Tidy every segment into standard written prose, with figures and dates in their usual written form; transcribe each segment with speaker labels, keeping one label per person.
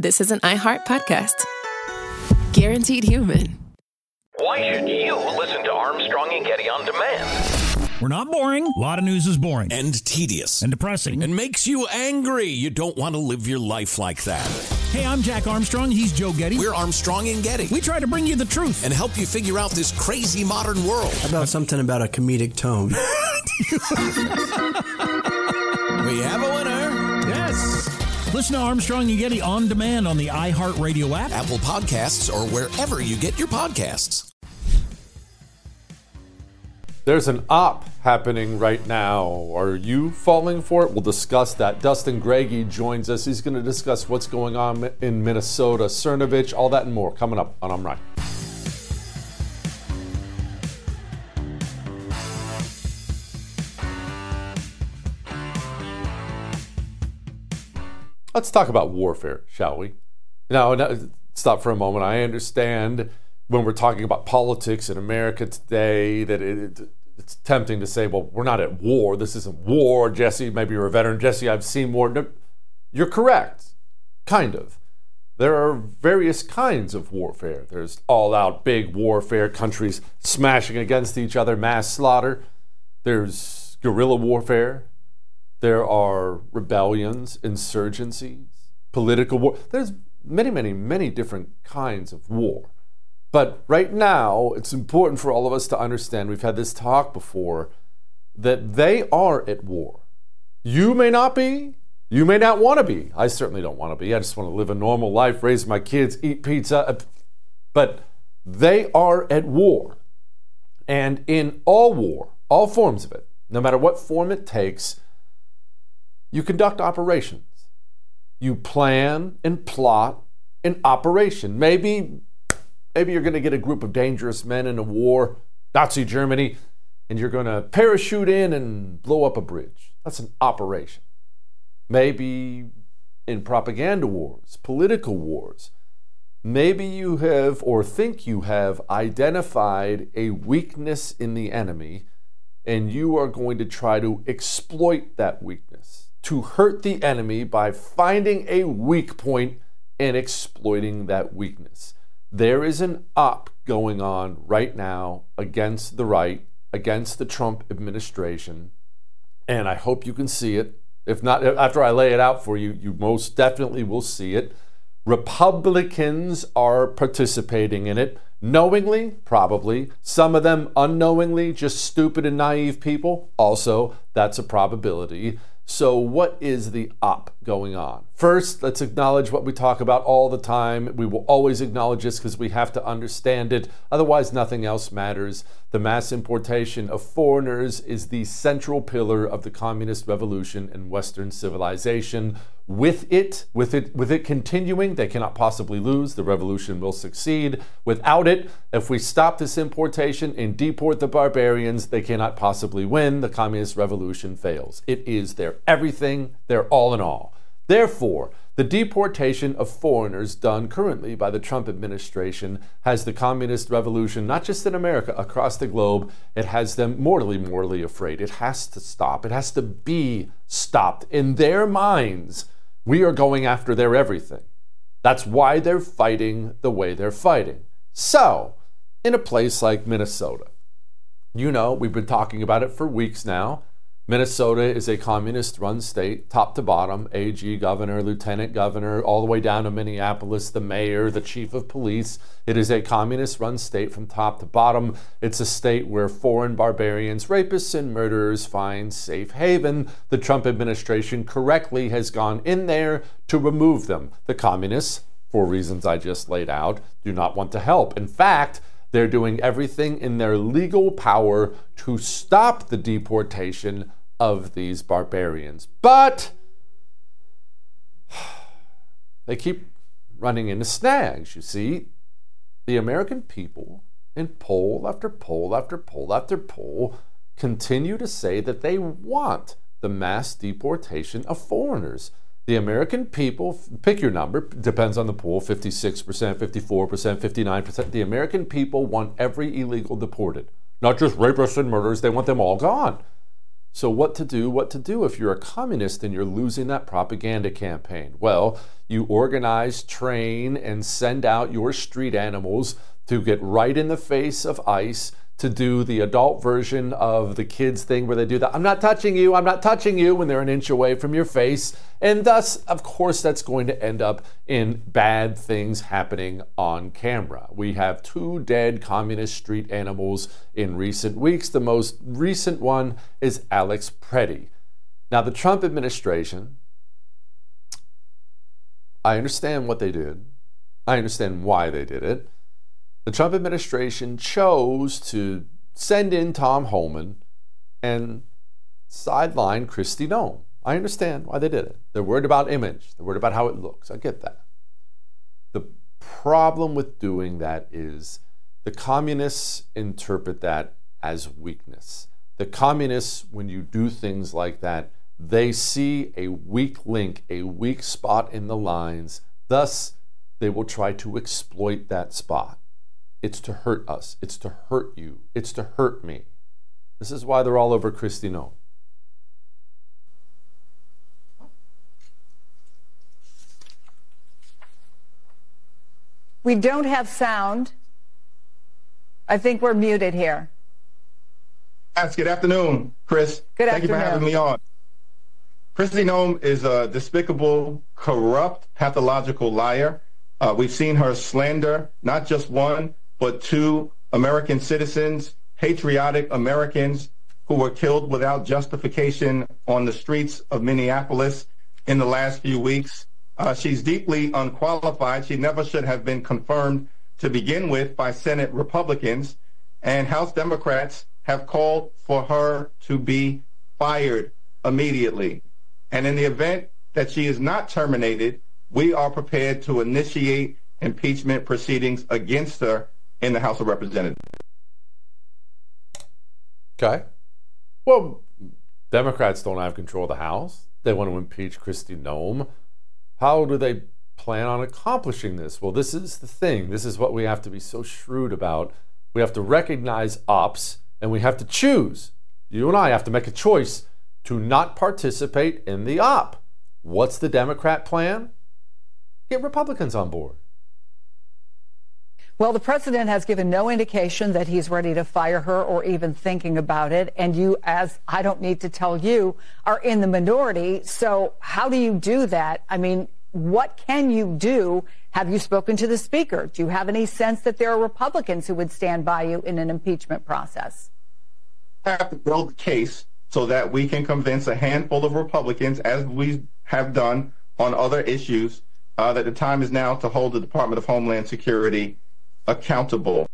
Speaker 1: this is an iHeart podcast. Guaranteed human.
Speaker 2: Why should you listen to Armstrong and Getty on demand?
Speaker 3: We're not boring. A lot of news is boring.
Speaker 4: And tedious.
Speaker 3: And depressing.
Speaker 4: And makes you angry. You don't want to live your life like that.
Speaker 3: Hey, I'm Jack Armstrong. He's Joe Getty.
Speaker 4: We're Armstrong and Getty.
Speaker 3: We try to bring you the truth.
Speaker 4: And help you figure out this crazy modern world.
Speaker 5: How about something about a comedic tone?
Speaker 4: We have a winner.
Speaker 3: Yes. Listen to Armstrong and Getty on demand on the iHeartRadio app,
Speaker 4: Apple Podcasts, or wherever you get your podcasts.
Speaker 6: There's an op happening right now. Are you falling for it? We'll discuss that. Dustin Greggy joins us. He's going to discuss what's going on in Minnesota, Cernovich, all that and more coming up on I'm Right. Let's talk about warfare, shall we? Now, stop for a moment. I understand when we're talking about politics in America today that it's tempting to say, well, we're not at war. This isn't war. Jesse, maybe you're a veteran. Jesse, I've seen war. No, you're correct, kind of. There are various kinds of warfare. There's all-out big warfare, countries smashing against each other, mass slaughter. There's guerrilla warfare. There are rebellions, insurgencies, political war. There's many, many, many different kinds of war. But right now, it's important for all of us to understand, we've had this talk before, that they are at war. You may not be. You may not want to be. I certainly don't want to be. I just want to live a normal life, raise my kids, eat pizza. But they are at war. And in all war, all forms of it, no matter what form it takes, you conduct operations. You plan and plot an operation. Maybe you're going to get a group of dangerous men in a war, Nazi Germany, and you're going to parachute in and blow up a bridge. That's an operation. Maybe in propaganda wars, political wars, maybe you have or think you have identified a weakness in the enemy, and you are going to try to exploit that weakness, to hurt the enemy by finding a weak point and exploiting that weakness. There is an op going on right now against the right, against the Trump administration, and I hope you can see it. If not, after I lay it out for you, you most definitely will see it. Republicans are participating in it, knowingly, probably. Some of them unknowingly, just stupid and naive people. Also, that's a probability. So what is the op going on? First, let's acknowledge what we talk about all the time. We will always acknowledge this because we have to understand it. Otherwise, nothing else matters. The mass importation of foreigners is the central pillar of the communist revolution and Western civilization. With it continuing, they cannot possibly lose. The revolution will succeed. Without it, if we stop this importation and deport the barbarians, they cannot possibly win. The communist revolution fails. It is their everything, their all in all. Therefore, the deportation of foreigners done currently by the Trump administration has the communist revolution, not just in America, across the globe, it has them mortally afraid. It has to stop. It has to be stopped. In their minds, we are going after their everything. That's why they're fighting the way they're fighting. So, in a place like Minnesota, you know, we've been talking about it for weeks now. Minnesota is a communist-run state, top to bottom, AG, governor, lieutenant governor, all the way down to Minneapolis, the mayor, the chief of police. It is a communist-run state from top to bottom. It's a state where foreign barbarians, rapists, and murderers find safe haven. The Trump administration correctly has gone in there to remove them. The communists, for reasons I just laid out, do not want to help. In fact, they're doing everything in their legal power to stop the deportation of these barbarians. But they keep running into snags, you see. The American people, in poll after poll after poll after poll, continue to say that they want the mass deportation of foreigners. The American people, pick your number, depends on the poll, 56%, 54%, 59%. The American people want every illegal deported. Not just rapists and murderers, they want them all gone. So what to do if you're a communist and you're losing that propaganda campaign? Well, you organize, train, and send out your street animals to get right in the face of ICE to do the adult version of the kids thing where they do that, I'm not touching you, when they're an inch away from your face. And thus, of course, that's going to end up in bad things happening on camera. We have 2 dead communist street animals in recent weeks. The most recent one is Alex Preddy. Now, the Trump administration, I understand what they did. I understand why they did it. The Trump administration chose to send in Tom Homan and sideline Kristi Noem. I understand why they did it. They're worried about image. They're worried about how it looks. I get that. The problem with doing that is the communists interpret that as weakness. The communists, when you do things like that, they see a weak link, a weak spot in the lines. Thus, they will try to exploit that spot. It's to hurt us. It's to hurt you. It's to hurt me. This is why they're all over Kristi Noem.
Speaker 7: We don't have sound. I think we're muted here.
Speaker 8: Yes, good afternoon, Chris.
Speaker 7: Good
Speaker 8: Thank you for having me on. Kristi Noem is a despicable, corrupt, pathological liar. We've seen her slander not just one, but 2 American citizens, patriotic Americans who were killed without justification on the streets of Minneapolis in the last few weeks. She's deeply unqualified. She never should have been confirmed to begin with by Senate Republicans, and House Democrats have called for her to be fired immediately. And in the event that she is not terminated, we are prepared to initiate impeachment proceedings against her in the House of Representatives.
Speaker 6: Okay. Well, Democrats don't have control of the House. They want to impeach Kristi Noem. How do they plan on accomplishing this? Well, this is the thing. This is what we have to be so shrewd about. We have to recognize ops, and we have to choose. You and I have to make a choice to not participate in the op. What's the Democrat plan? Get Republicans on board.
Speaker 7: Well, the president has given no indication that he's ready to fire her or even thinking about it. And you, as I don't need to tell you, are in the minority. So how do you do that? I mean, what can you do? Have you spoken to the speaker? Do you have any sense that there are Republicans who would stand by you in an impeachment process?
Speaker 8: We have to build a case so that we can convince a handful of Republicans, as we have done on other issues, that the time is now to hold the Department of Homeland Security accountable.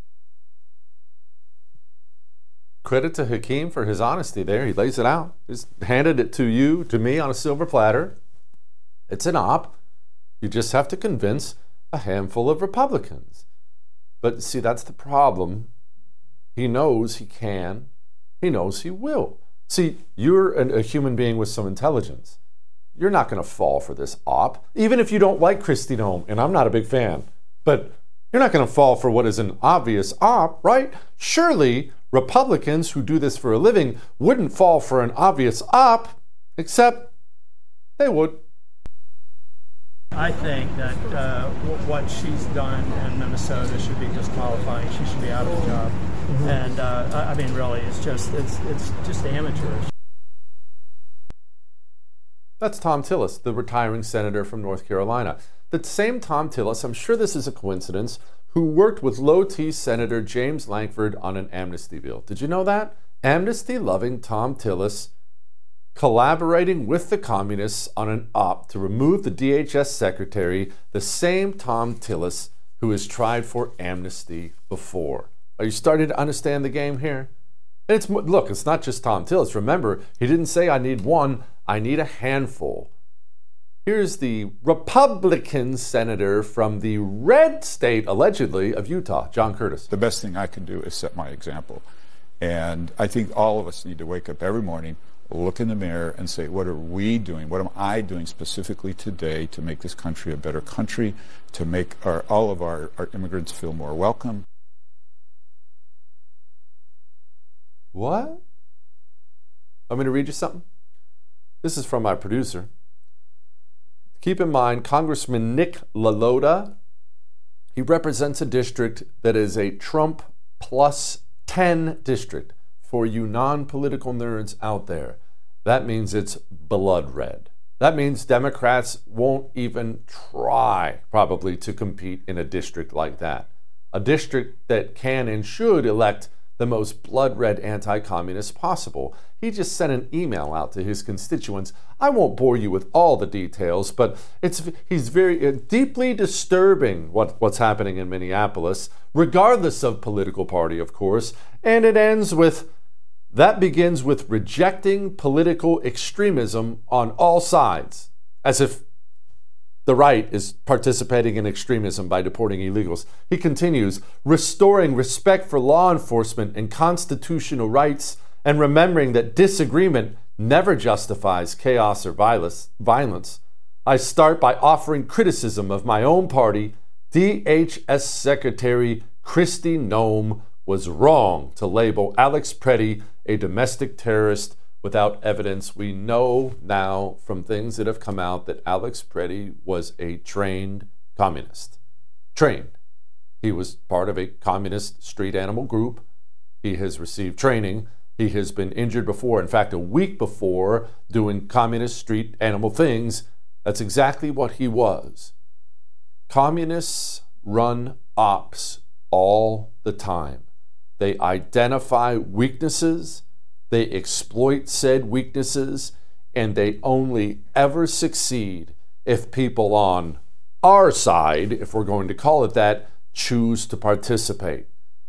Speaker 6: Credit to Hakeem for his honesty there. He lays it out. He's handed it to you, to me, on a silver platter. It's an op. You just have to convince a handful of Republicans. But see, that's the problem. He knows he can. He knows he will. See, you're a human being with some intelligence. You're not going to fall for this op, even if you don't like Kristi Noem, and I'm not a big fan. But you're not going to fall for what is an obvious op, right? Surely Republicans who do this for a living wouldn't fall for an obvious op, except they would.
Speaker 9: I think that what she's done in Minnesota should be disqualifying. She should be out of the job. Mm-hmm. And I mean, really, it's just amateurish.
Speaker 6: That's Thom Tillis, the retiring senator from North Carolina. The same Thom Tillis, I'm sure this is a coincidence, who worked with Low T Senator James Lankford on an amnesty bill. Did you know that? Amnesty-loving Thom Tillis collaborating with the communists on an op to remove the DHS secretary, the same Thom Tillis who has tried for amnesty before. Are you starting to understand the game here? And look, it's not just Thom Tillis. Remember, he didn't say I need one, I need a handful. Here's the Republican senator from the red state, allegedly, of Utah, John Curtis.
Speaker 10: The best thing I can do is set my example. And I think all of us need to wake up every morning, look in the mirror and say, what are we doing? What am I doing specifically today to make this country a better country, to make all of our immigrants feel more welcome?
Speaker 6: What? Want me to read you something? This is from my producer. Keep in mind, Congressman Nick LaLota, he represents a district that is a Trump plus 10 district. For you non-political nerds out there, that means it's blood red. That means Democrats won't even try, probably, to compete in a district like that. A district that can and should elect the most blood red anti-communist possible. He just sent an email out to his constituents. I won't bore you with all the details, but he's very deeply disturbing what's happening in Minneapolis, regardless of political party, of course. And it ends with, that begins with rejecting political extremism on all sides, as if the right is participating in extremism by deporting illegals. He continues, restoring respect for law enforcement and constitutional rights, and remembering that disagreement never justifies chaos or violence. I start by offering criticism of my own party. DHS Secretary Kristi Noem was wrong to label Alex Preddy a domestic terrorist without evidence. We know now from things that have come out that Alex Preddy was a trained communist. Trained. He was part of a communist street animal group. He has received training. He has been injured before. In fact, a week before, doing communist street animal things. That's exactly what he was. Communists run ops all the time. They identify weaknesses, they exploit said weaknesses, and they only ever succeed if people on our side, if we're going to call it that, choose to participate.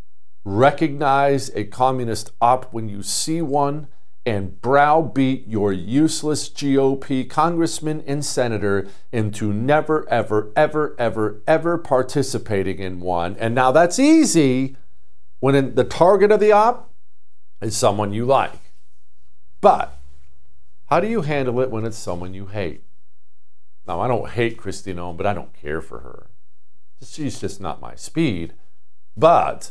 Speaker 6: Recognize a communist op when you see one and browbeat your useless GOP congressman and senator into never, ever, ever, ever, ever participating in one. And now that's easy when the target of the op is someone you like. But how do you handle it when it's someone you hate? Now, I don't hate Kristi Noem, but I don't care for her. She's just not my speed. But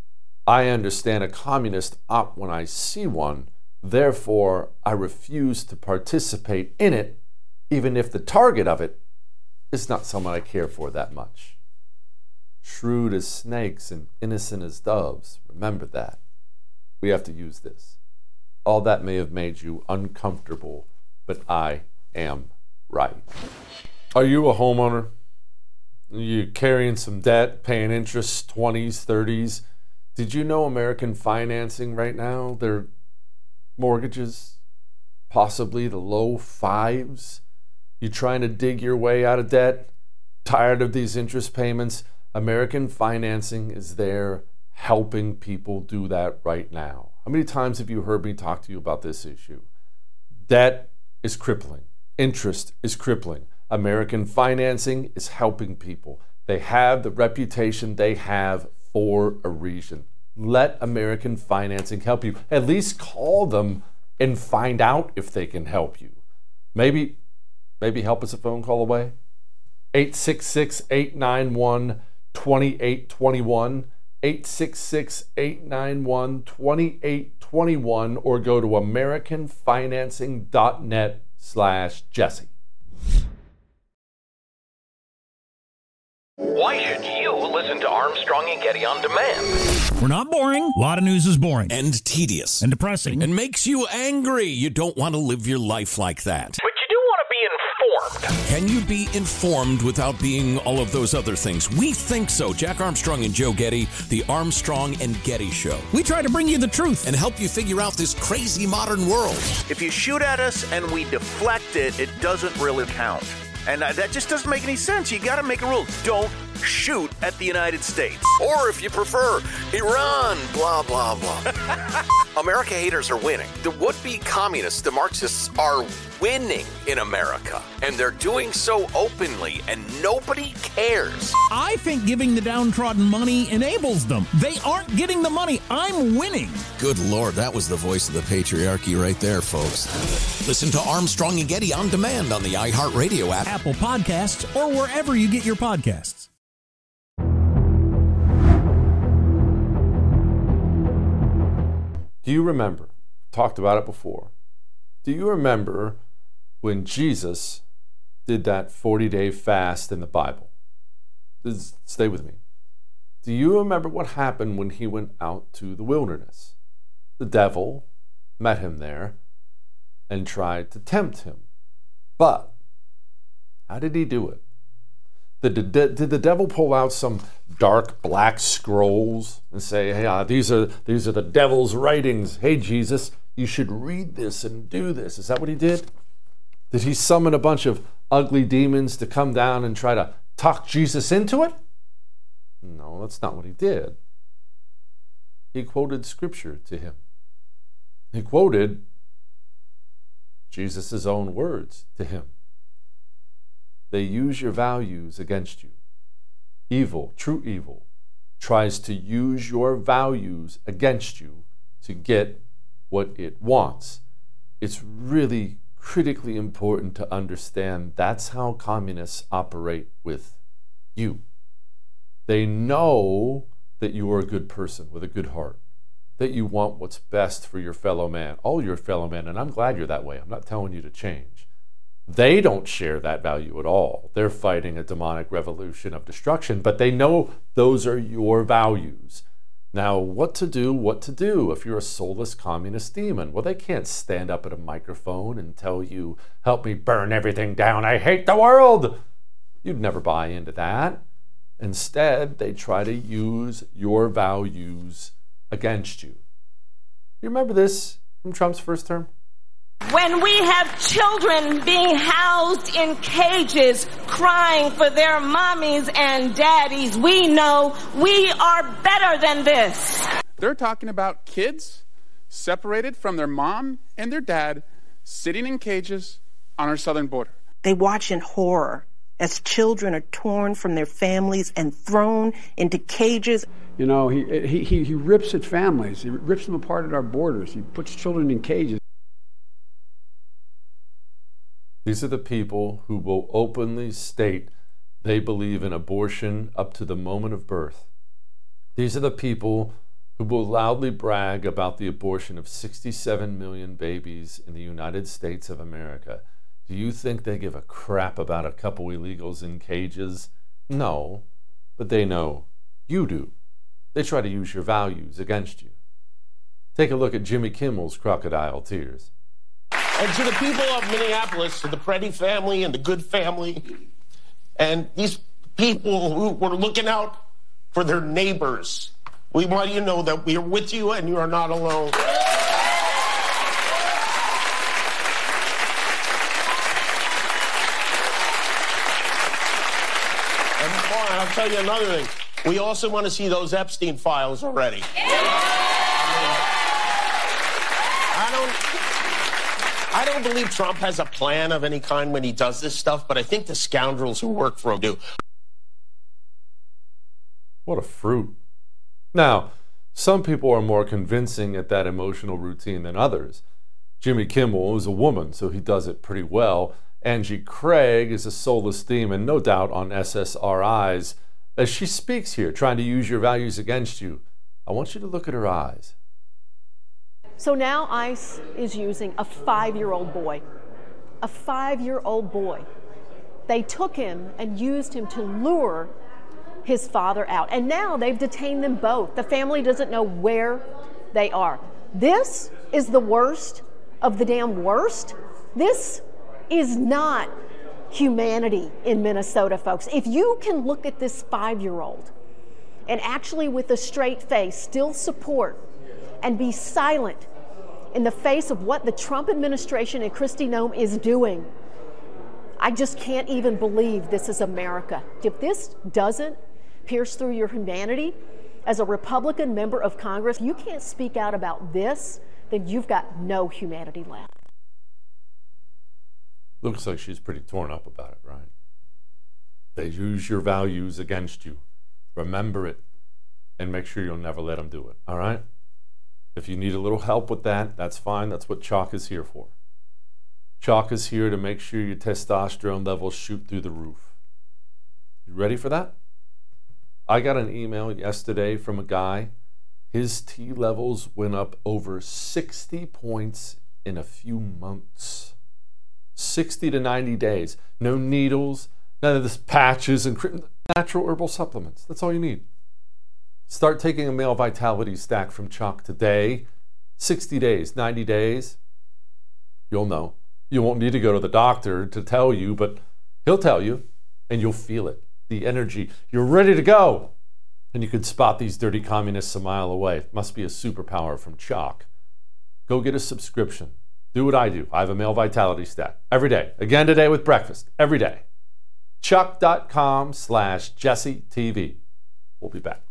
Speaker 6: I understand a communist op when I see one. Therefore, I refuse to participate in it, even if the target of it is not someone I care for that much. Shrewd as snakes and innocent as doves. Remember that. We have to use this. All that may have made you uncomfortable, but I am right. Are you a homeowner? Are you carrying some debt, paying interest, 20s, 30s? Did you know American financing right now, their mortgages, possibly the low 5s? You trying to dig your way out of debt? Tired of these interest payments? American financing is there helping people do that right now. How many times have you heard me talk to you about this issue? Debt is crippling. Interest is crippling. American financing is helping people. They have the reputation they have for a reason. Let American financing help you. At least call them and find out if they can help you. Maybe help us a phone call away. 866-891-2821. 866-891-2821, or go to americanfinancing.net/Jesse.
Speaker 2: Why should you listen to Armstrong and Getty on demand?
Speaker 3: We're not boring. A lot of news is boring.
Speaker 4: And tedious.
Speaker 3: And depressing.
Speaker 4: And makes you angry. You don't want to live your life like that.
Speaker 2: But you do want to be informed.
Speaker 4: Can you be informed without being all of those other things? We think so. Jack Armstrong and Joe Getty, the Armstrong and Getty Show.
Speaker 3: We try to bring you the truth
Speaker 4: and help you figure out this crazy modern world.
Speaker 11: If you shoot at us and we deflect it, it doesn't really count. And that just doesn't make any sense. You got to make a rule. Don't shoot at the United States.
Speaker 2: Or if you prefer, Iran, blah, blah, blah. America haters are winning. The would-be communists, the Marxists, are winning in America. And they're doing so openly, and nobody cares.
Speaker 3: I think giving the downtrodden money enables them. They aren't getting the money. I'm winning.
Speaker 4: Good Lord, that was the voice of the patriarchy right there, folks. Listen to Armstrong and Getty on demand on the iHeartRadio app,
Speaker 3: Apple Podcasts, or wherever you get your podcasts.
Speaker 6: Do you remember, talked about it before, Do you remember when Jesus did that 40-day fast in the Bible? Stay with me. Do you remember what happened when he went out to the wilderness? The devil met him there and tried to tempt him. But how did he do it? Did the devil pull out some dark black scrolls and say, hey, these are the devil's writings. Hey, Jesus, you should read this and do this. Is that what he did? Did he summon a bunch of ugly demons to come down and try to talk Jesus into it? No, that's not what he did. He quoted scripture to him. He quoted Jesus' own words to him. They use your values against you. Evil, true evil, tries to use your values against you to get what it wants. It's really critically important to understand that's how communists operate with you. They know that you are a good person with a good heart, that you want what's best for your fellow man, all your fellow men, and I'm glad you're that way. I'm not telling you to change. They don't share that value at all. They're fighting a demonic revolution of destruction, but they know those are your values. Now, what to do if you're a soulless communist demon? Well, they can't stand up at a microphone and tell you, help me burn everything down, I hate the world. You'd never buy into that. Instead, they try to use your values against you. You remember this from Trump's first term?
Speaker 12: When we have children being housed in cages crying for their mommies and daddies, we know we are better than this.
Speaker 13: They're talking about kids separated from their mom and their dad sitting in cages on our southern border.
Speaker 14: They watch in horror as children are torn from their families and thrown into cages.
Speaker 15: You know, he rips at families. He rips them apart at our borders. He puts children in cages.
Speaker 6: These are the people who will openly state they believe in abortion up to the moment of birth. These are the people who will loudly brag about the abortion of 67 million babies in the United States of America. Do you think they give a crap about a couple illegals in cages? No, but they know you do. They try to use your values against you. Take a look at Jimmy Kimmel's crocodile tears.
Speaker 16: And to the people of Minneapolis, to the Preddy family and the Good family, and these people who were looking out for their neighbors, we want you to know that we are with you and you are not alone. And I'll tell you another thing. We also want to see those Epstein files already. I don't believe Trump has a plan of any kind when he does this stuff, but I think the scoundrels who work for him do.
Speaker 6: What a fruit. Now, some people are more convincing at that emotional routine than others. Jimmy Kimmel is a woman, so he does it pretty well. Angie Craig is a soulless demon, no doubt on SSRIs. As she speaks here, trying to use your values against you, I want you to look at her eyes.
Speaker 17: So now ICE is using a 5-year-old boy. A 5-year-old boy. They took him and used him to lure his father out. And now they've detained them both. The family doesn't know where they are. This is the worst of the damn worst. This is not humanity in Minnesota, folks. If you can look at this 5-year-old and actually with a straight face still support and be silent in the face of what the Trump administration and Kristi Noem is doing, I just can't even believe this is America. If this doesn't pierce through your humanity as a Republican member of Congress, you can't speak out about this, then you've got no humanity left.
Speaker 6: Looks like she's pretty torn up about it, right? They use your values against you. Remember it and make sure you'll never let them do it, all right? If you need a little help with that, that's fine. That's what Chalk is here for. Chalk is here to make sure your testosterone levels shoot through the roof. You ready for that? I got an email yesterday from a guy. His T levels went up over 60 points in a few months. 60 to 90 days. No needles, none of this patches and natural herbal supplements. That's all you need. Start taking a male vitality stack from Choq today. 60 days, 90 days. You'll know. You won't need to go to the doctor to tell you, but he'll tell you, and you'll feel it. The energy. You're ready to go. And you can spot these dirty communists a mile away. It must be a superpower from Choq. Go get a subscription. Do what I do. I have a male vitality stack every day. Again today with breakfast. Every day. Choq.com/JesseTV. We'll be back.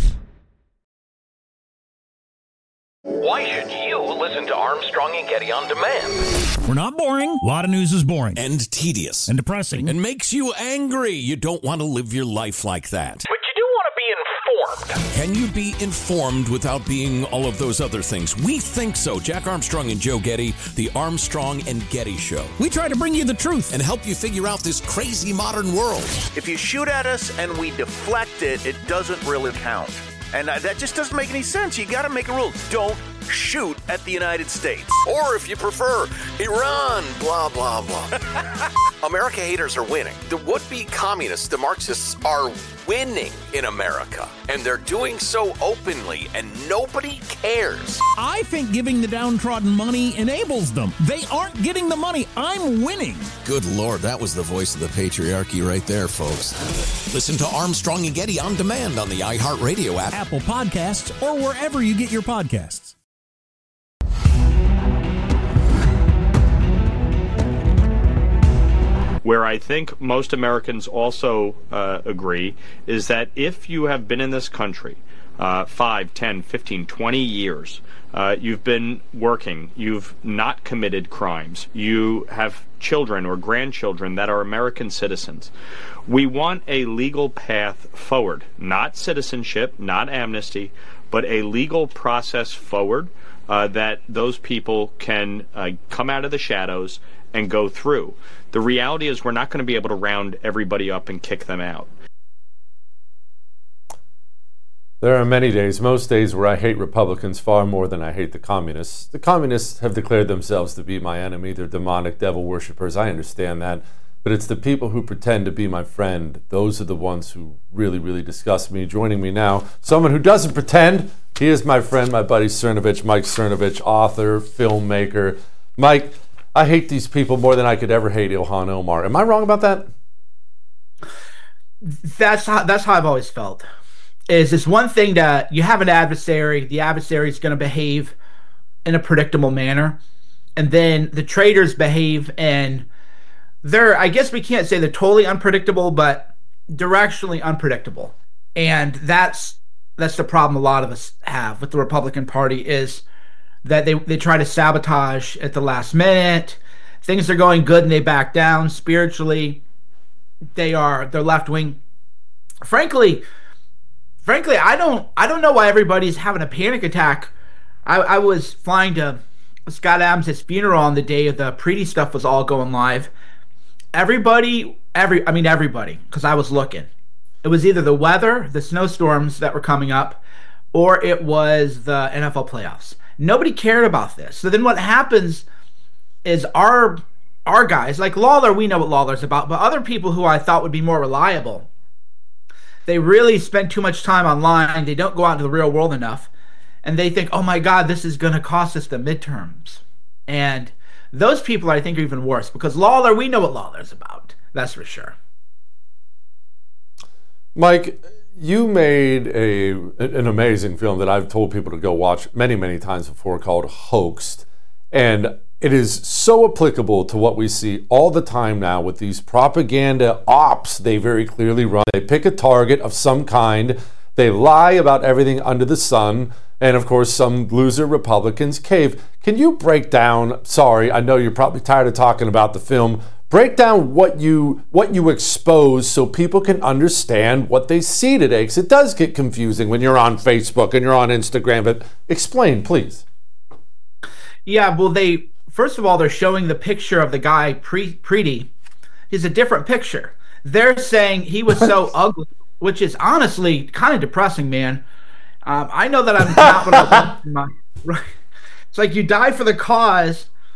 Speaker 2: Why should you listen to Armstrong and Getty on demand?
Speaker 3: We're not boring. A lot of news is boring.
Speaker 4: And tedious.
Speaker 3: And depressing.
Speaker 4: And makes you angry. You don't want to live your life like that.
Speaker 2: But you do want to be informed.
Speaker 4: Can you be informed without being all of those other things? We think so. Jack Armstrong and Joe Getty, the Armstrong and Getty Show.
Speaker 3: We try to bring you the truth
Speaker 4: and help you figure out this crazy modern world.
Speaker 11: If you shoot at us and we deflect it, it doesn't really count. And that just doesn't make any sense. You got to make a rule. Don't shoot at the United States.
Speaker 2: Or if you prefer, Iran, blah, blah, blah. America haters are winning. The would-be communists, the Marxists, are winning in America. And they're doing so openly, and nobody cares.
Speaker 3: I think giving the downtrodden money enables them. They aren't getting the money. I'm winning.
Speaker 4: Good Lord, that was the voice of the patriarchy right there, folks. Listen to Armstrong and Getty on demand on the iHeartRadio app,
Speaker 3: Apple Podcasts, or wherever you get your podcasts.
Speaker 18: Where I think most Americans also agree is that if you have been in this country 5, 10, 15, 20 years, you've been working, you've not committed crimes, you have children or grandchildren that are American citizens. We want a legal path forward, not citizenship, not amnesty, but a legal process forward that those people can come out of the shadows and go through. The reality is we're not going to be able to round everybody up and kick them out.
Speaker 6: There are many days, most days, where I hate Republicans far more than I hate the communists. The communists have declared themselves to be my enemy. They're demonic devil worshippers. I understand that. But it's the people who pretend to be my friend. Those are the ones who really, really disgust me. Joining me now, someone who doesn't pretend. He is my friend, my buddy Cernovich, Mike Cernovich, author, filmmaker. Mike, I hate these people more than I could ever hate Ilhan Omar. Am I wrong about that?
Speaker 19: That's how I've always felt. Is this one thing that you have an adversary, the adversary is going to behave in a predictable manner, and then the traitors behave and they're, I guess we can't say they're totally unpredictable, but directionally unpredictable. And that's the problem a lot of us have with the Republican Party is that they try to sabotage at the last minute. Things are going good and they back down. Spiritually, they're left wing. Frankly, I don't know why everybody's having a panic attack. I was flying to Scott Adams' funeral on the day of the Preety stuff was all going live. Everybody, because I was looking. It was either the weather, the snowstorms that were coming up, or it was the NFL playoffs. Nobody cared about this. So then what happens is our guys, like Lawler, we know what Lawler's about, but other people who I thought would be more reliable, they really spend too much time online. They don't go out into the real world enough. And they think, oh my God, this is going to cost us the midterms. And those people, I think, are even worse because Lawler, we know what Lawler's about. That's for sure.
Speaker 6: Mike, you made an amazing film that I've told people to go watch many, many times before called Hoaxed. And it is so applicable to what we see all the time now with these propaganda ops they very clearly run. They pick a target of some kind. They lie about everything under the sun. And of course, some loser Republicans cave. Can you break down, sorry, I know you're probably tired of talking about the film, break down what you expose so people can understand what they see today, because it does get confusing when you're on Facebook and you're on Instagram. But explain, please.
Speaker 19: Yeah, well, first of all, they're showing the picture of the guy, Preety. He's a different picture. They're saying he was so ugly, which is honestly kind of depressing, man. I know that I'm not what I want in my, right. It's like you die for the cause,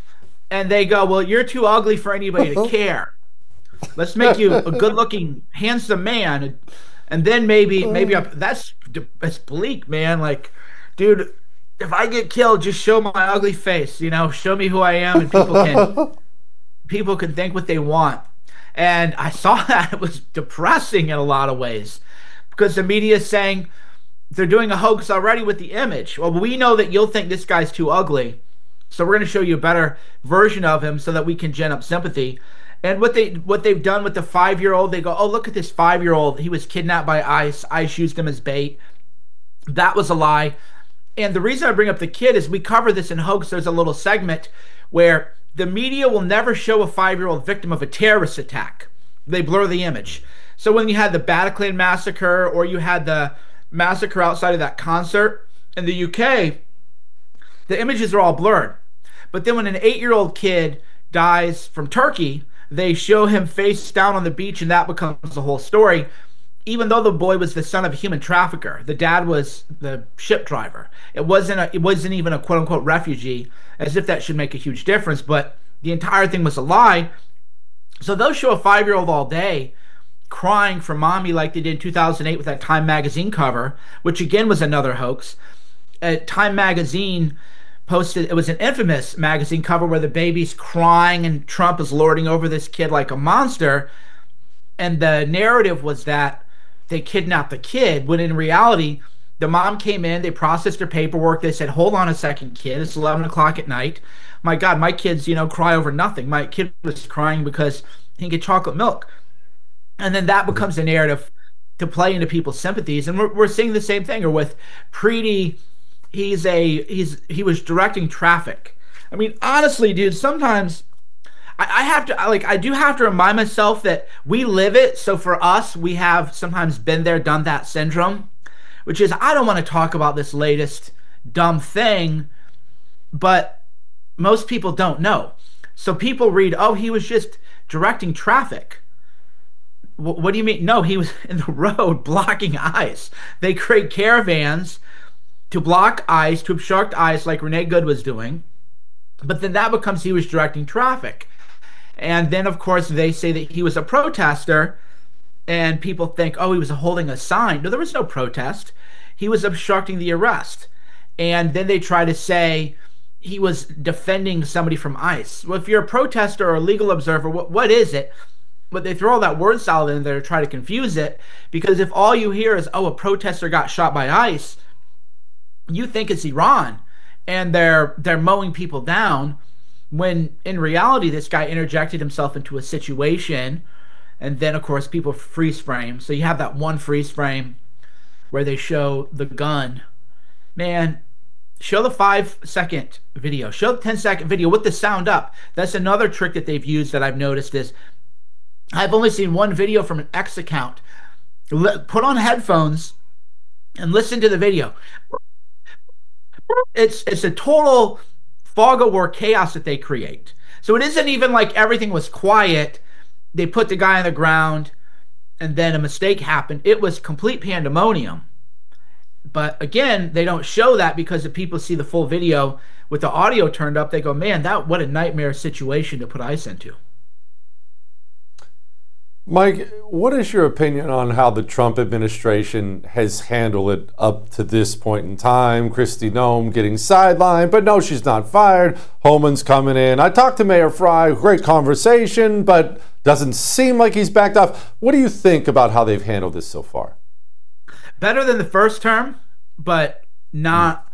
Speaker 19: and they go, well, you're too ugly for anybody to care. Let's make you a good-looking, handsome man, and then maybe that's bleak, man. Like, dude, if I get killed, just show my ugly face. Show me who I am, and people can think what they want. And I saw that it was depressing in a lot of ways, because the media is saying they're doing a hoax already with the image. Well, we know that you'll think this guy's too ugly, so we're going to show you a better version of him so that we can gen up sympathy. And what they've done with the 5-year-old, they go, oh, look at this 5-year-old. He was kidnapped by ICE. ICE used him as bait. That was a lie. And the reason I bring up the kid is we cover this in Hoax. There's a little segment where the media will never show a 5-year-old victim of a terrorist attack. They blur the image. So when you had the Bataclan massacre, or you had the massacre outside of that concert in the UK, the images are all blurred. But then when an 8-year-old kid dies from Turkey, they show him face down on the beach, and that becomes the whole story, even though the boy was the son of a human trafficker. The dad was the ship driver. It wasn't even a quote-unquote refugee, as if that should make a huge difference, but the entire thing was a lie. So they'll show a 5-year-old all day crying for mommy like they did in 2008 with that Time magazine cover, which again was another hoax. Time magazine posted, it was an infamous magazine cover where the baby's crying and Trump is lording over this kid like a monster, and the narrative was that they kidnapped the kid, when in reality the mom came in, they processed her paperwork, they said, hold on a second, kid, it's 11 o'clock at night. My God, my kids cry over nothing. My kid was crying because he didn't get chocolate milk. And then that becomes a narrative to play into people's sympathies, and we're seeing the same thing. Or with Preeti, he was directing traffic. I mean, honestly, dude, sometimes I do have to remind myself that we live it. So for us, we have sometimes been there, done that syndrome, which is, I don't want to talk about this latest dumb thing, but most people don't know. So people read, oh, he was just directing traffic. What do you mean? No, he was in the road blocking ICE. They create caravans to block ICE, to obstruct ICE, like Renee Good was doing. But then that becomes he was directing traffic. And then, of course, they say that he was a protester, and people think, oh, he was holding a sign. No, there was no protest. He was obstructing the arrest. And then they try to say he was defending somebody from ICE. Well, if you're a protester or a legal observer, what is it? But they throw all that word salad in there to try to confuse it, because if all you hear is, oh, a protester got shot by ICE, you think it's Iran, and they're mowing people down, when in reality this guy interjected himself into a situation. And then, of course, people freeze frame. So you have that one freeze frame where they show the gun. Man, show the 5-second video. Show the 10-second video with the sound up. That's another trick that they've used that I've noticed is, I've only seen one video from an X account. Put on headphones and listen to the video. It's a total fog of war chaos that they create. So it isn't even like everything was quiet. They put the guy on the ground and then a mistake happened. It was complete pandemonium. But again, they don't show that, because if people see the full video with the audio turned up, they go, man, what a nightmare situation to put ICE into.
Speaker 6: Mike, what is your opinion on how the Trump administration has handled it up to this point in time? Kristi Noem getting sidelined, but no, she's not fired. Homan's coming in. I talked to Mayor Fry, great conversation, but doesn't seem like he's backed off. What do you think about how they've handled this so far?
Speaker 19: Better than the first term, but not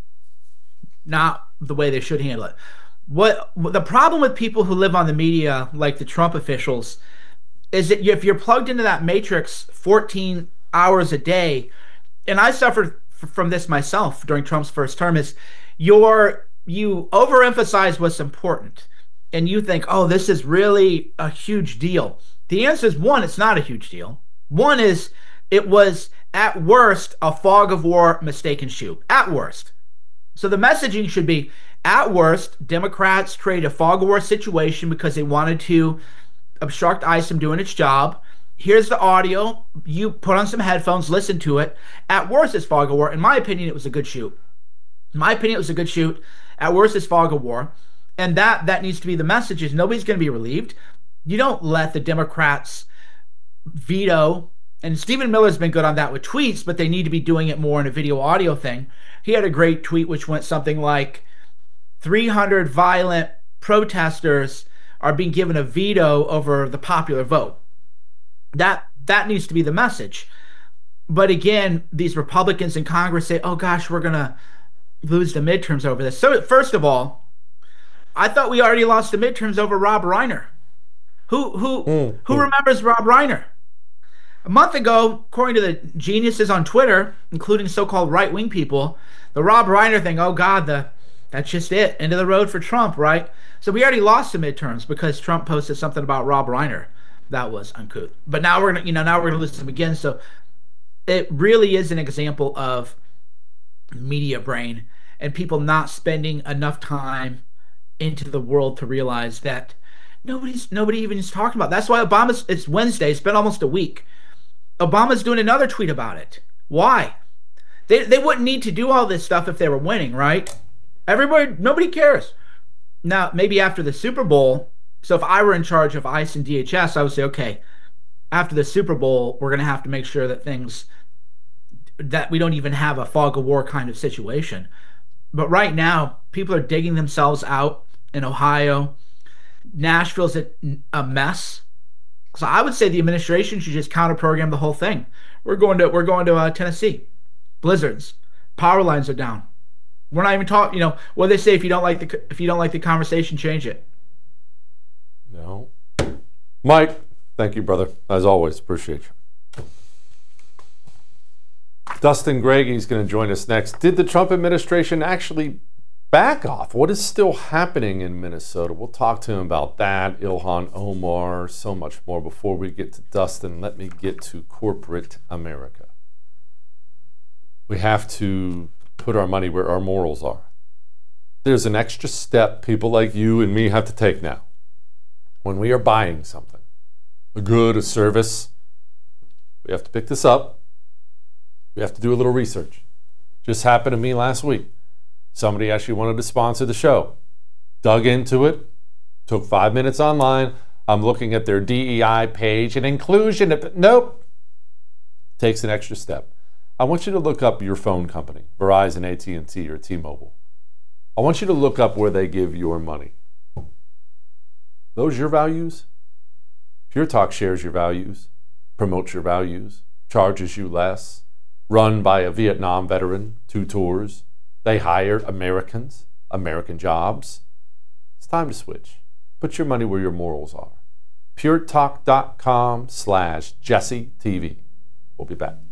Speaker 19: the way they should handle it. What the problem with people who live on the media, like the Trump officials, is that if you're plugged into that matrix 14 hours a day, and I suffered from this myself during Trump's first term, is you overemphasize what's important, and you think, oh, this is really a huge deal. The answer is, one, it's not a huge deal. One is, it was at worst a fog of war mistaken shoot. At worst. So the messaging should be, at worst, Democrats created a fog of war situation because they wanted to obstruct ICE from doing its job. Here's the audio. You put on some headphones, listen to it. At worst, it's fog of war. In my opinion, it was a good shoot. At worst, it's fog of war. And that needs to be the message, is nobody's going to be relieved. You don't let the Democrats veto, and Stephen Miller's been good on that with tweets, but they need to be doing it more in a video audio thing. He had a great tweet which went something like 300 violent protesters are being given a veto over the popular vote. That needs to be the message. But again, these Republicans in Congress say, oh gosh, we're going to lose the midterms over this. So first of all, I thought we already lost the midterms over Rob Reiner. Who remembers Rob Reiner? A month ago, according to the geniuses on Twitter, including so-called right-wing people, the Rob Reiner thing, oh God, that's just it. End of the road for Trump, right? So we already lost the midterms because Trump posted something about Rob Reiner. That was uncouth. But now we're gonna lose them again. So it really is an example of media brain and people not spending enough time into the world to realize that nobody even is talking about it. That's why it's Wednesday. It's been almost a week. Obama's doing another tweet about it. Why? They wouldn't need to do all this stuff if they were winning, right? Nobody cares. Now, maybe after the Super Bowl, so if I were in charge of ICE and DHS, I would say, okay, after the Super Bowl, we're going to have to make sure that we don't even have a fog of war kind of situation. But right now, people are digging themselves out in Ohio. Nashville's a mess. So I would say the administration should just counter-program the whole thing. We're going to Tennessee. Blizzards. Power lines are down. We're not even talking. What do they say? If you don't like the conversation, change it.
Speaker 6: No, Mike. Thank you, brother. As always, appreciate you. Dustin Gragy's going to join us next. Did the Trump administration actually back off? What is still happening in Minnesota? We'll talk to him about that. Ilhan Omar, so much more. Before we get to Dustin, let me get to corporate America. We have to put our money where our morals are. There's an extra step people like you and me have to take now. When we are buying something, a good, a service, we have to pick this up. We have to do a little research. Just happened to me last week. Somebody actually wanted to sponsor the show. Dug into it. Took 5 minutes online. I'm looking at their DEI page and inclusion. Nope. Takes an extra step. I want you to look up your phone company, Verizon, AT&T, or T-Mobile. I want you to look up where they give your money. Those your values? Pure Talk shares your values, promotes your values, charges you less, run by a Vietnam veteran, 2 tours. They hire Americans, American jobs. It's time to switch. Put your money where your morals are. puretalk.com/JesseTV. We'll be back.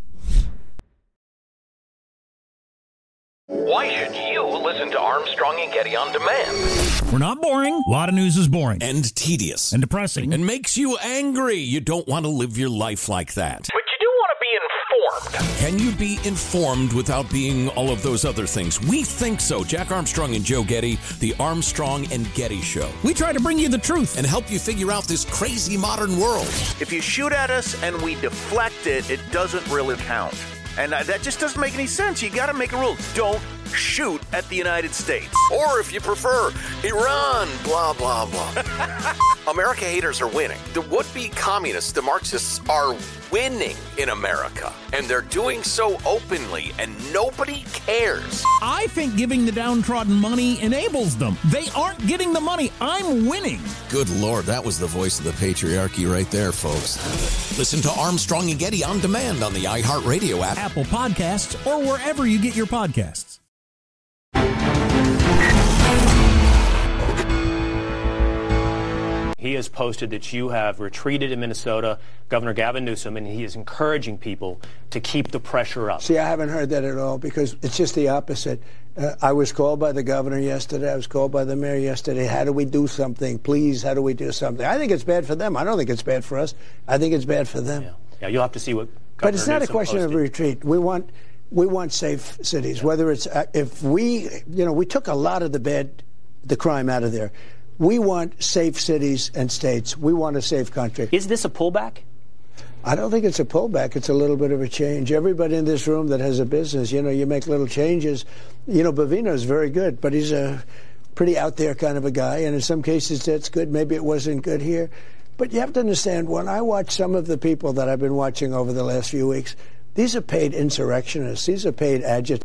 Speaker 2: Why should you listen to Armstrong and Getty on demand?
Speaker 3: We're not boring. A lot of news is boring.
Speaker 4: And tedious.
Speaker 3: And depressing.
Speaker 4: And makes you angry. You don't want to live your life like that.
Speaker 2: But you do want to be informed.
Speaker 4: Can you be informed without being all of those other things? We think so. Jack Armstrong and Joe Getty, the Armstrong and Getty Show.
Speaker 3: We try to bring you the truth.
Speaker 4: And help you figure out this crazy modern world.
Speaker 11: If you shoot at us and we deflect it, it doesn't really count. And that just doesn't make any sense. You got to make a rule. Don't shoot at the United States.
Speaker 2: Or if you prefer, Iran, blah, blah, blah. America haters are winning. The would-be communists, the Marxists, are winning in America. And they're doing so openly, and nobody cares.
Speaker 3: I think giving the downtrodden money enables them. They aren't getting the money. I'm winning.
Speaker 4: Good Lord, that was the voice of the patriarchy right there, folks. Listen to Armstrong and Getty on demand on the iHeartRadio app,
Speaker 3: Apple Podcasts, or wherever you get your podcasts.
Speaker 20: He has posted that you have retreated in Minnesota, Governor Gavin Newsom, and he is encouraging people to keep the pressure up.
Speaker 21: See, I haven't heard that at all because it's just the opposite. I was called by the governor yesterday. I was called by the mayor yesterday. How do we do something? Please, how do we do something? I think it's bad for them. I don't think it's bad for us. I think it's bad for them.
Speaker 20: Yeah, you'll have to see what Governor
Speaker 21: But it's not
Speaker 20: Newsom
Speaker 21: a question
Speaker 20: posted.
Speaker 21: of retreat. We want safe cities. Whether it's if we took a lot of the crime out of there. We want safe cities and states. We want a safe country.
Speaker 20: Is this a pullback?
Speaker 21: I don't think it's a pullback. It's a little bit of a change. Everybody in this room that has a business, you make little changes. Bavino is very good, but he's a pretty out there kind of a guy, and in some cases that's good. Maybe it wasn't good here. But you have to understand, when I watch some of the people that I've been watching over the last few weeks, these are paid insurrectionists. These are paid agitators.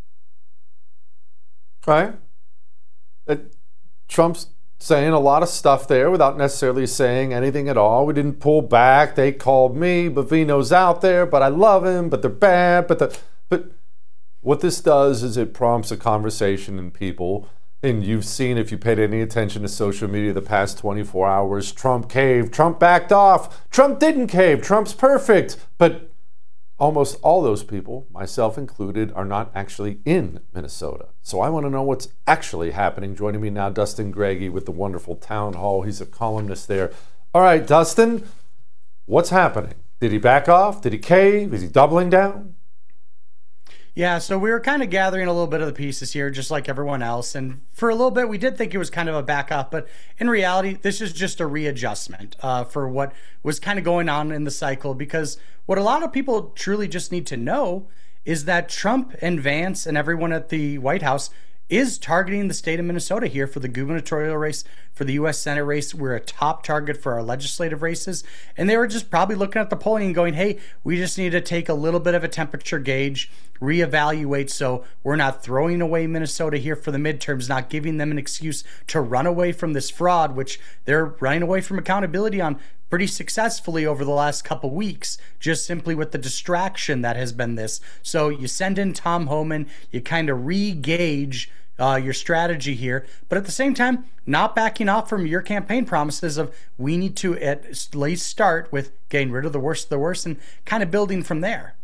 Speaker 6: Okay. Trump's saying a lot of stuff there without necessarily saying anything at all. We didn't pull back. They called me. Bovino's out there, but I love him, but they're bad. But what this does is it prompts a conversation in people. And you've seen, if you paid any attention to social media the past 24 hours, Trump caved, Trump backed off, Trump didn't cave, Trump's perfect. But almost all those people, myself included, are not actually in Minnesota. So I want to know what's actually happening. Joining me now, Dustin Greggy with the wonderful Town Hall. He's a columnist there. All right, Dustin, what's happening? Did he back off? Did he cave? Is he doubling down?
Speaker 1: Yeah, so we were kind of gathering a little bit of the pieces here, just like everyone else. And for a little bit, we did think it was kind of a backup. But in reality, this is just a readjustment for what was kind of going on in the cycle. Because what a lot of people truly just need to know is that Trump and Vance and everyone at the White House is targeting the state of Minnesota here for the gubernatorial race, for the U.S. Senate race. We're a top target for our legislative races. And they were just probably looking at the polling and going, hey, we just need to take a little bit of a temperature gauge, reevaluate, so we're not throwing away Minnesota here for the midterms, not giving them an excuse to run away from this fraud, which they're running away from accountability on pretty successfully over the last couple weeks, just simply with the distraction that has been this. So you send in Tom Homan, you kind of re-gauge your strategy here, but at the same time, not backing off from your campaign promises of we need to at least start with getting rid of the worst of the worst and kind of building from there.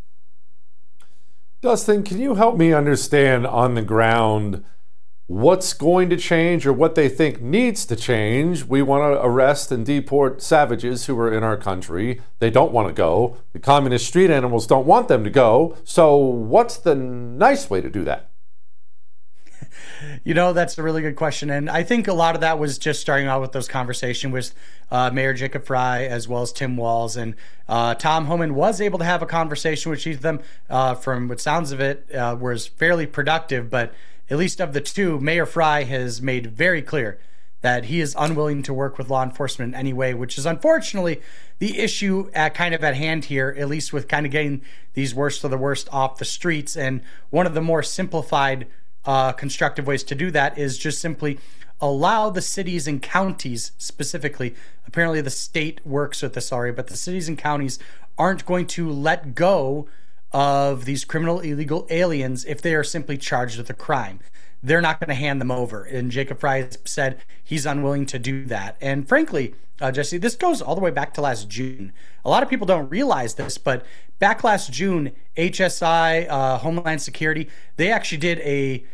Speaker 6: Dustin, can you help me understand on the ground what's going to change or what they think needs to change? We want to arrest and deport savages who are in our country. They don't want to go. The communist street animals don't want them to go. So what's the nice way to do that?
Speaker 1: You know, that's a really good question. And I think a lot of that was just starting out with those conversations with Mayor Jacob Frey as well as Tim Walz. And Tom Homan was able to have a conversation with each of them. From what sounds of it, was fairly productive. But at least of the two, Mayor Frey has made very clear that he is unwilling to work with law enforcement in any way, which is unfortunately the issue at hand here, at least with kind of getting these worst of the worst off the streets. And one of the more simplified constructive ways to do that is just simply allow the cities and counties specifically. Apparently the state works with this already, but the cities and counties aren't going to let go of these criminal illegal aliens if they are simply charged with a crime. They're not going to hand them over. And Jacob Frey said he's unwilling to do that. And frankly, Jesse, this goes all the way back to last June. A lot of people don't realize this, but back last June, HSI, Homeland Security, they actually did a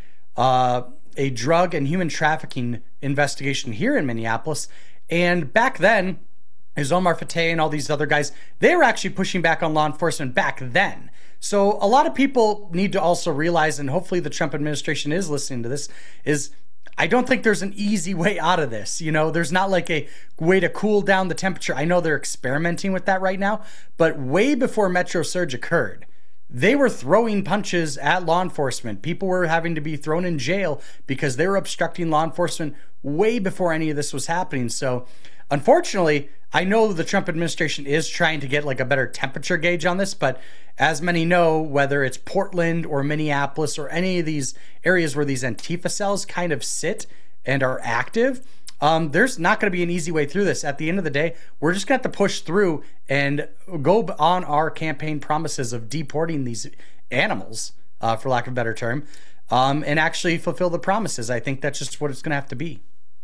Speaker 1: drug and human trafficking investigation here in Minneapolis. And back then, as Omar Fateh and all these other guys, they were actually pushing back on law enforcement back then. So a lot of people need to also realize, and hopefully the Trump administration is listening to this, is I don't think there's an easy way out of this. You know, there's not like a way to cool down the temperature. I know they're experimenting with that right now, but way before Metro Surge occurred, they were throwing punches at law enforcement. People were having to be thrown in jail because they were obstructing law enforcement way before any of this was happening. So unfortunately, I know the Trump administration is trying to get like a better temperature gauge on this, but as many know, whether it's Portland or Minneapolis or any of these areas where these Antifa cells kind of sit and are active, there's not going to be an easy way through this. At the end of the day, we're just going to have to push through and go on our campaign promises of deporting these animals, for lack of a better term, and actually fulfill the promises. I think that's just what it's going to have to be.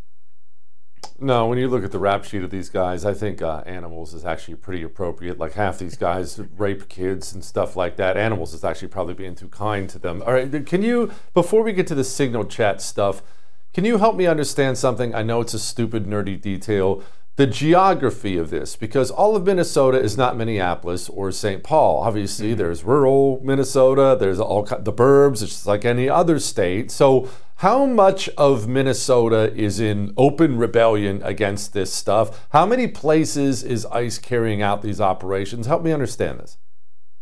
Speaker 6: No, when you look at the rap sheet of these guys, I think animals is actually pretty appropriate. Like half these guys rape kids and stuff like that. Animals is actually probably being too kind to them. All right, can you, before we get to the Signal chat stuff, can you help me understand something? I know it's a stupid, nerdy detail. The geography of this, because all of Minnesota is not Minneapolis or St. Paul. Obviously, there's rural Minnesota, there's all the burbs, it's just like any other state. So how much of Minnesota is in open rebellion against this stuff? How many places is ICE carrying out these operations? Help me understand this.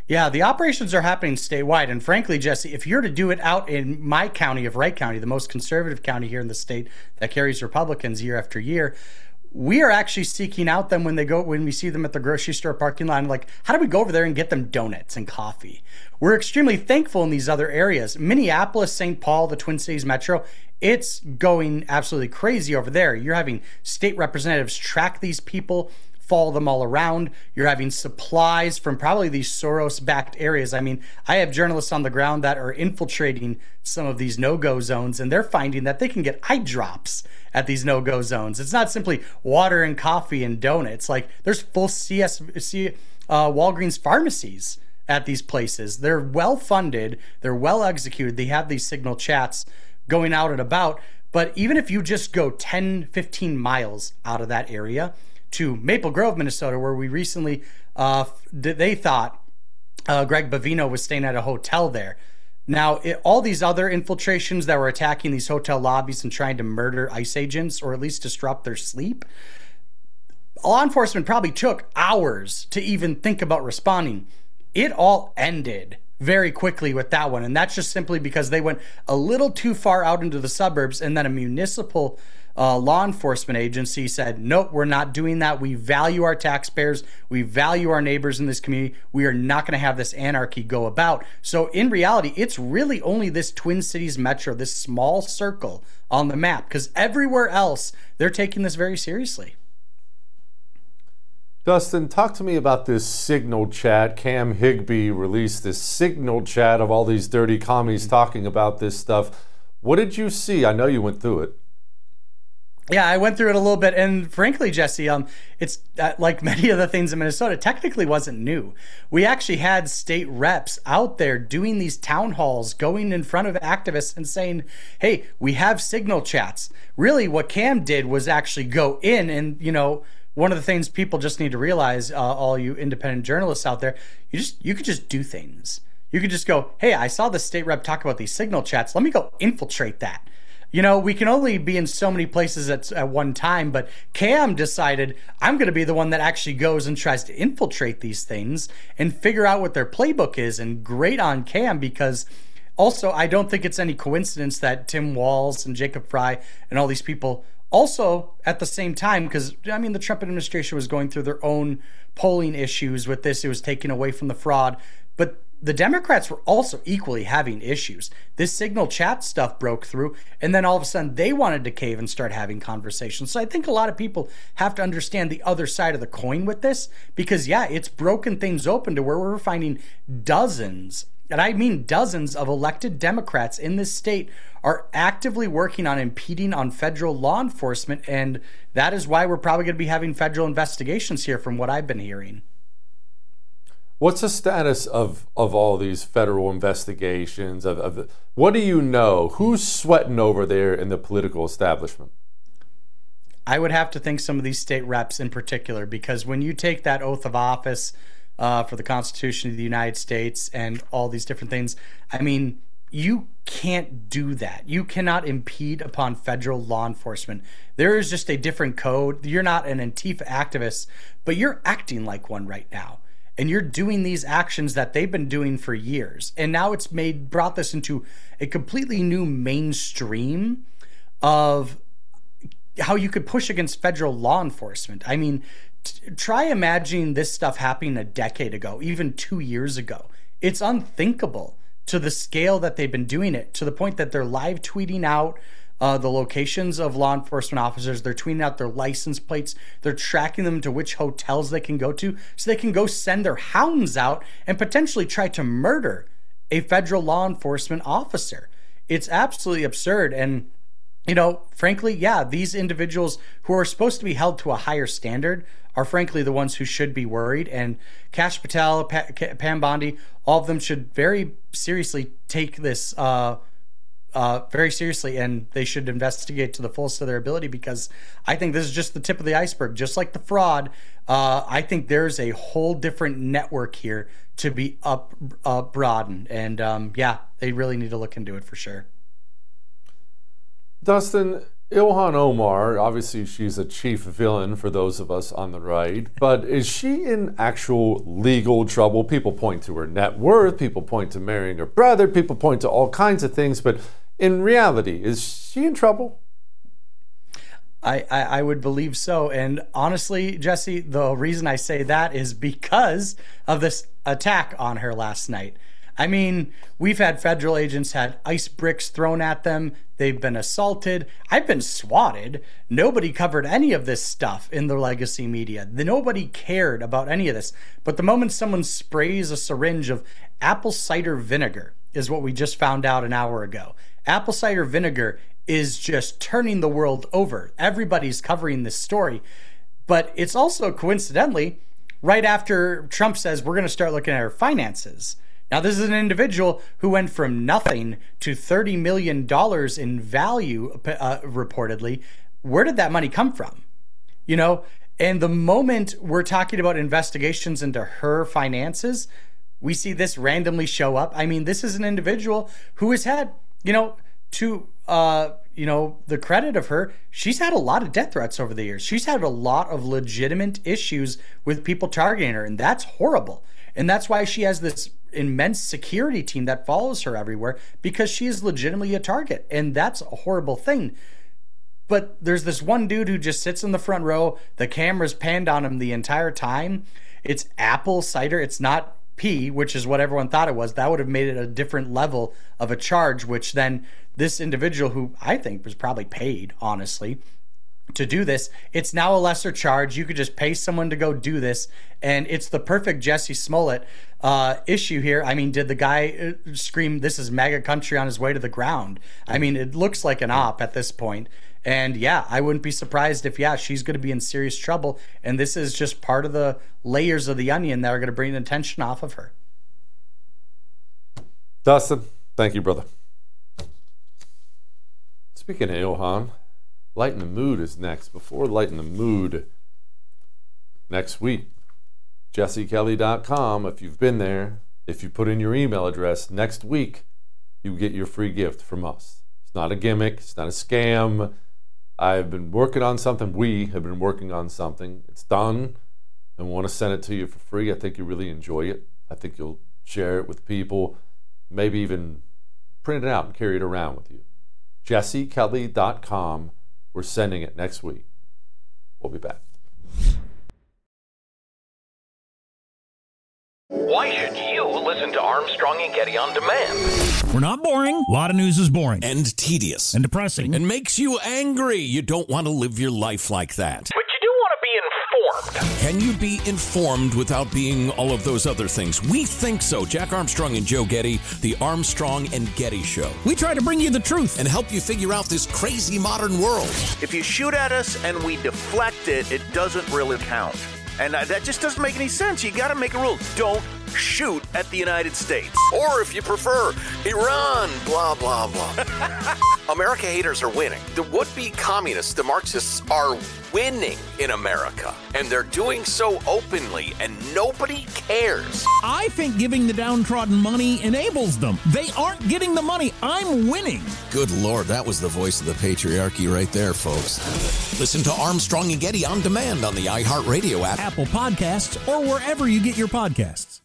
Speaker 1: Yeah, the operations are happening statewide. And frankly, Jesse, if you're to do it out in my county of Wright County, the most conservative county here in the state that carries Republicans year after year, we are actually seeking out them when we see them at the grocery store parking lot. Like, how do we go over there and get them donuts and coffee? We're extremely thankful in these other areas. Minneapolis, St. Paul, the Twin Cities Metro, it's going absolutely crazy over there. You're having state representatives track these people, follow them all around. You're having supplies from probably these Soros-backed areas. I mean, I have journalists on the ground that are infiltrating some of these no-go zones, and they're finding that they can get eye drops at these no-go zones. It's not simply water and coffee and donuts. Like, there's full Walgreens pharmacies at these places. They're well-funded. They're well-executed. They have these signal chats going out and about. But even if you just go 10, 15 miles out of that area, to Maple Grove, Minnesota, where we recently, they thought Greg Bavino was staying at a hotel there. Now, all these other infiltrations that were attacking these hotel lobbies and trying to murder ICE agents or at least disrupt their sleep, law enforcement probably took hours to even think about responding. It all ended very quickly with that one, and that's just simply because they went a little too far out into the suburbs, and then a municipal law enforcement agency said, nope, we're not doing that. We value our taxpayers. We value our neighbors in this community. We are not going to have this anarchy go about. So in reality, it's really only this Twin Cities Metro, this small circle on the map, because everywhere else, they're taking this very seriously.
Speaker 6: Dustin, talk to me about this signal chat. Cam Higbee released this signal chat of all these dirty commies talking about this stuff. What did you see? I know you went through it.
Speaker 1: Yeah, I went through it a little bit, and frankly, Jesse, it's like many of the things in Minnesota, technically wasn't new. We actually had state reps out there doing these town halls, going in front of activists and saying, hey, we have signal chats. Really, what Cam did was actually go in and, one of the things people just need to realize, all you independent journalists out there, you could just do things. You could just go, hey, I saw the state rep talk about these signal chats. Let me go infiltrate that. We can only be in so many places at one time, but Cam decided, I'm going to be the one that actually goes and tries to infiltrate these things and figure out what their playbook is. And great on Cam, because also I don't think it's any coincidence that Tim Walz and Jacob Frey and all these people also at the same time, because the Trump administration was going through their own polling issues with this. It was taken away from the fraud, but the Democrats were also equally having issues. This signal chat stuff broke through, and then all of a sudden they wanted to cave and start having conversations. So I think a lot of people have to understand the other side of the coin with this, because it's broken things open to where we're finding dozens, and I mean dozens, of elected Democrats in this state are actively working on impeding on federal law enforcement, and that is why we're probably going to be having federal investigations here from what I've been hearing.
Speaker 6: What's the status of all these federal investigations? What do you know? Who's sweating over there in the political establishment?
Speaker 1: I would have to think some of these state reps in particular, because when you take that oath of office for the Constitution of the United States and all these different things, you can't do that. You cannot impede upon federal law enforcement. There is just a different code. You're not an Antifa activist, but you're acting like one right now. And you're doing these actions that they've been doing for years. And now it's brought this into a completely new mainstream of how you could push against federal law enforcement. Try imagining this stuff happening a decade ago, even 2 years ago. It's unthinkable to the scale that they've been doing it, to the point that they're live tweeting out the locations of law enforcement officers. They're tweeting out their license plates. They're tracking them to which hotels they can go to, so they can go send their hounds out and potentially try to murder a federal law enforcement officer. It's absolutely absurd. And, frankly, these individuals who are supposed to be held to a higher standard are frankly the ones who should be worried. And Kash Patel, Pam Bondi, all of them should very seriously take this very seriously, and they should investigate to the fullest of their ability, because I think this is just the tip of the iceberg. Just like the fraud, I think there's a whole different network here to be broadened, and they really need to look into it for sure.
Speaker 6: Dustin, Ilhan Omar, obviously she's a chief villain for those of us on the right, but is she in actual legal trouble? People point to her net worth, people point to marrying her brother, people point to all kinds of things, but in reality, is she in trouble?
Speaker 1: I would believe so. And honestly, Jesse, the reason I say that is because of this attack on her last night. I mean, we've had federal agents had ice bricks thrown at them. They've been assaulted. I've been swatted. Nobody covered any of this stuff in the legacy media. Nobody cared about any of this. But the moment someone sprays a syringe of apple cider vinegar is what we just found out an hour ago. Apple cider vinegar is just turning the world over. Everybody's covering this story. But it's also coincidentally right after Trump says we're going to start looking at our finances. Now, this is an individual who went from nothing to $30 million in value, reportedly. Where did that money come from? You know, and the moment we're talking about investigations into her finances, we see this randomly show up. I mean, this is an individual who has had, to the credit of her, she's had a lot of death threats over the years. She's had a lot of legitimate issues with people targeting her, and that's horrible. And that's why she has this immense security team that follows her everywhere, because she is legitimately a target, and that's a horrible thing. But there's this one dude who just sits in the front row. The camera's panned on him the entire time. It's apple cider. It's not pee, which is what everyone thought it was. That would have made it a different level of a charge, which then this individual, who I think was probably paid, honestly, to do this, it's now a lesser charge. You could just pay someone to go do this, and it's the perfect Jesse Smollett issue here. I mean, did the guy scream, "This is MAGA country" on his way to the ground? I mean, it looks like an op at this point. And yeah, I wouldn't be surprised if, she's going to be in serious trouble, and this is just part of the layers of the onion that are going to bring the attention off of her.
Speaker 6: Dustin, thank you, brother. Speaking of Ilhan, Lighten the Mood is next. Before Lighten the Mood, next week, jessekelly.com. If you've been there, if you put in your email address, next week, you get your free gift from us. It's not a gimmick. It's not a scam. I've been working on something. We have been working on something. It's done, and we want to send it to you for free. I think you'll really enjoy it. I think you'll share it with people, maybe even print it out and carry it around with you. jessekelly.com. We're sending it next week. We'll be back.
Speaker 2: Why should you listen to Armstrong and Getty on demand?
Speaker 3: We're not boring. A lot of news is boring.
Speaker 4: And tedious.
Speaker 3: And depressing.
Speaker 4: And makes you angry. You don't want to live your life like that.
Speaker 2: But you do want to be informed.
Speaker 4: Can you be informed without being all of those other things? We think so. Jack Armstrong and Joe Getty, the Armstrong and Getty Show.
Speaker 3: We try to bring you the truth
Speaker 4: and help you figure out this crazy modern world.
Speaker 11: If you shoot at us and we deflect it, it doesn't really count. And that just doesn't make any sense. You got to make a rule. Don't shoot at the United States.
Speaker 2: Or if you prefer, Iran, blah, blah, blah. America haters are winning. The would-be communists, the Marxists, are winning in America. And they're doing so openly, and nobody cares.
Speaker 3: I think giving the downtrodden money enables them. They aren't getting the money. I'm winning.
Speaker 4: Good Lord, that was the voice of the patriarchy right there, folks. Listen to Armstrong and Getty on demand on the iHeartRadio app,
Speaker 3: Apple Podcasts, or wherever you get your podcasts.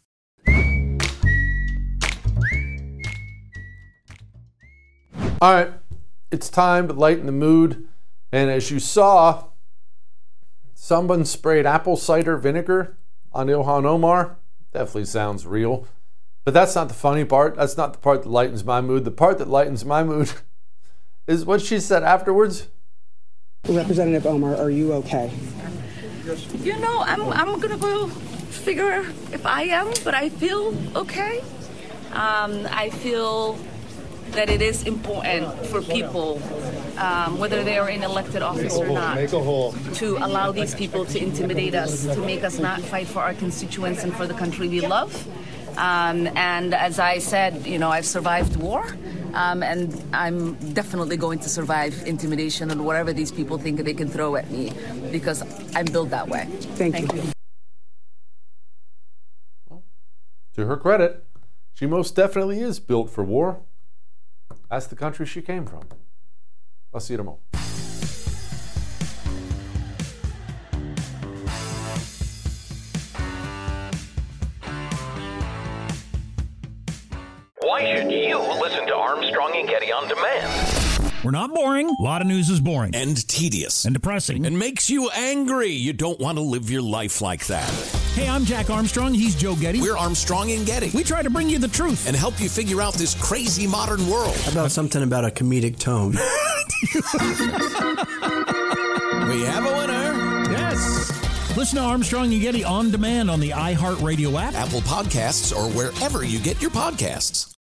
Speaker 6: All right, it's time to lighten the mood. And as you saw, someone sprayed apple cider vinegar on Ilhan Omar. Definitely sounds real. But that's not the funny part. That's not the part that lightens my mood. The part that lightens my mood is what she said afterwards.
Speaker 5: Representative Omar, are you okay?
Speaker 22: I'm going to go figure if I am, but I feel okay. I feel that it is important for people, whether they are in elected office or not, to allow these people to intimidate us, to make us not fight for our constituents and for the country we love. And as I said, I've survived war, and I'm definitely going to survive intimidation and whatever these people think they can throw at me, because I'm built that way.
Speaker 5: Thank you.
Speaker 6: Well, to her credit, she most definitely is built for war. That's the country she came from. I'll see you tomorrow.
Speaker 2: why should you listen to Armstrong and Getty On Demand?
Speaker 3: We're not boring. A lot of news is boring.
Speaker 4: And tedious.
Speaker 3: And depressing.
Speaker 4: And makes you angry. You don't want to live your life like that.
Speaker 3: Hey, I'm Jack Armstrong. He's Joe Getty.
Speaker 4: We're Armstrong and Getty.
Speaker 3: We try to bring you the truth.
Speaker 4: And help you figure out this crazy modern world.
Speaker 7: How about something about a comedic tone?
Speaker 4: We have a winner.
Speaker 3: Yes. Listen to Armstrong and Getty On Demand on the iHeartRadio app,
Speaker 4: Apple Podcasts, or wherever you get your podcasts.